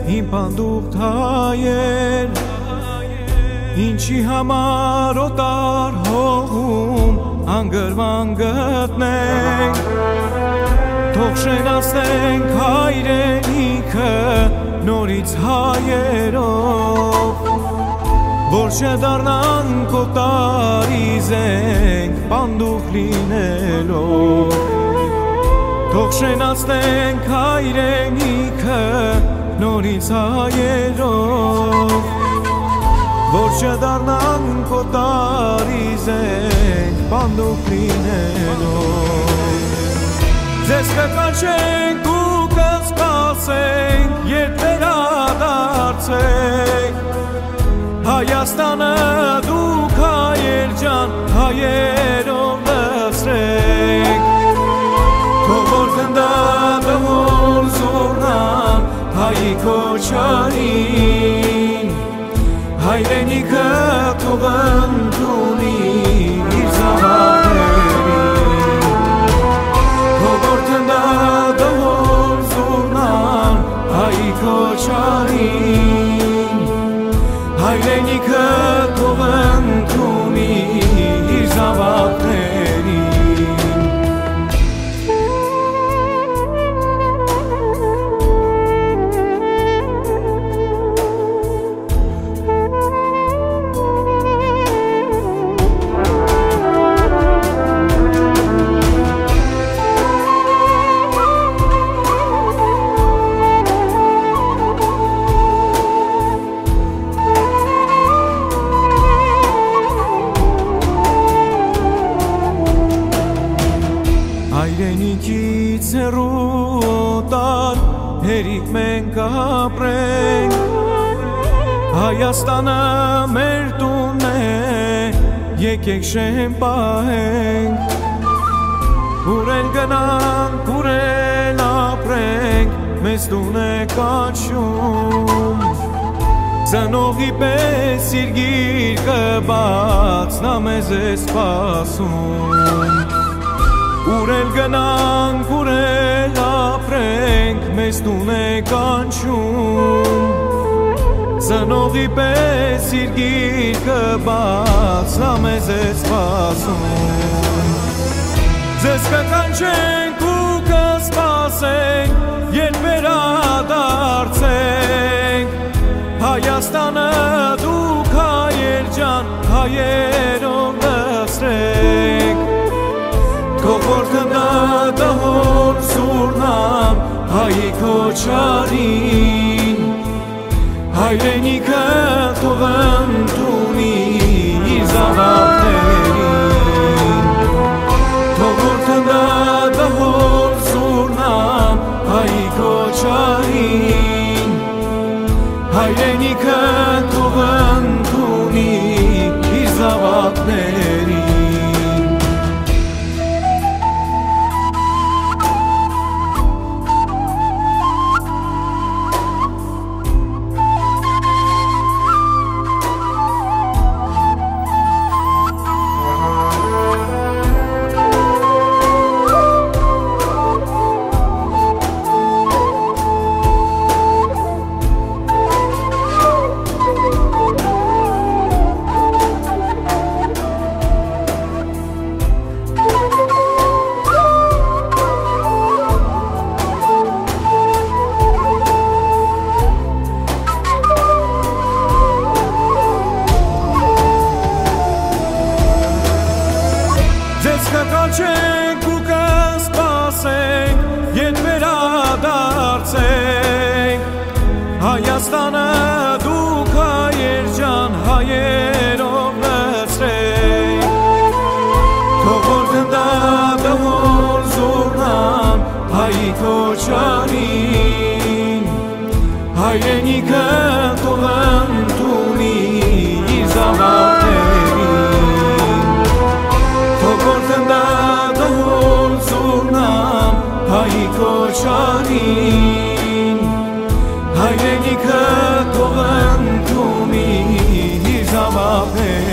իմ պանդուխտ հայեր, ինչի համար օտար հողում անգրման գտնենք, թող շենացնենք հայրենիքը նորից հայերով, որ չդառնանք օտարի զենք պանդուխ լինելով, թող շենացնենք հայրենիքը նորից հայերով, որ չդառնանք օտարի զենք պանդուխ լինելով, ձեզ կկանչենք ու կսպասենք, երբ վերադարձեք, Հայաստանը դուք հայեր ջան, հայերով լցրեք, թող որ գնդակը որ զուռնան հայի քոչարին, հայրենիքը թող ընդունի իր զավակներին, թող որ գնդակը որ զուռնան հայի քոչարին, հայրենիքը թող ընդունի իր զավակներին, հայրենիքից հեռու օտար հերիք մենք ապրենք, Հայաստանը մեր տունն է, եկեք շեն պահենք, ուր էլ գնանք, ուր էլ ապրենք, մեզ տուն է կանչում, ծնողի պես իր գիրկը բաց նա մեզ է սպասում, ուր էլ գնանք, ուր էլ ապրենք, մեզ տուն է կանչում, ծնողի պես իր գիրկը բաց նա մեզ է սպասում, ձեզ կկանչենք ու կսպասենք, երբ վերադարձենք, Հայաստանը դուք հայեր ջան, հայերով լցրեք, թող որ գնդակը որ զուռնան հայի քոչարին, հայրենիքը թող ընդունի իր զավակներին, թող որ գնդակը որ զուռնան հայի քոչարին, հայրենիքը թող ընդունի իր զավակներին, ձեզ կկանչենք ու կսպասենք, երբ վերադարձենք, Հայաստանը դուք հայեր ջան, հայերով լցրեք, թող որ գնդակը որ զուռնան հայի քոչարին, հայրենիքը թող ընդունի իր զավակներին, թող որ գնդակը որ զուռնան հայի քոչարին, հայրենիքը թող ընդունի իր զավակներին,